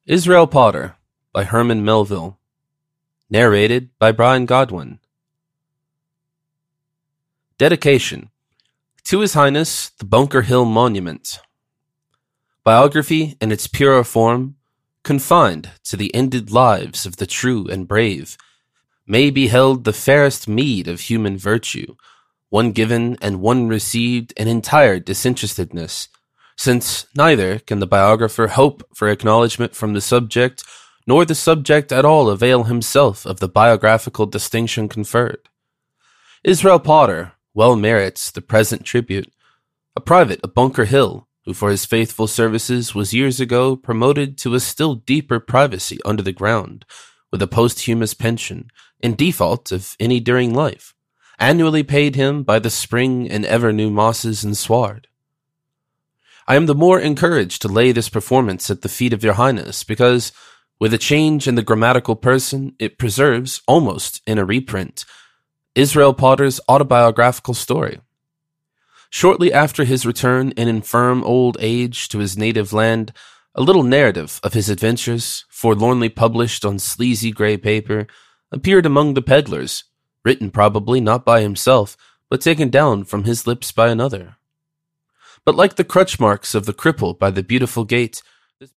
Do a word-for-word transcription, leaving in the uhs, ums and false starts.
Israel Potter by Herman Melville. Narrated by Brian Godwin. Dedication to His Highness the Bunker Hill Monument. Biography in its purer form, confined to the ended lives of the true and brave, may be held the fairest meed of human virtue, one given and one received in entire disinterestedness, since neither can the biographer hope for acknowledgment from the subject, nor the subject at all avail himself of the biographical distinction conferred. Israel Potter well merits the present tribute, a private of Bunker Hill, who for his faithful services was years ago promoted to a still deeper privacy under the ground, with a posthumous pension, in default of any during life, annually paid him by the spring and ever-new mosses and sward. I am the more encouraged to lay this performance at the feet of your Highness, because, with a change in the grammatical person, it preserves, almost in a reprint, Israel Potter's autobiographical story. Shortly after his return in infirm old age to his native land, a little narrative of his adventures, forlornly published on sleazy grey paper, appeared among the peddlers, written probably not by himself, but taken down from his lips by another. But like the crutch marks of the cripple by the beautiful gate,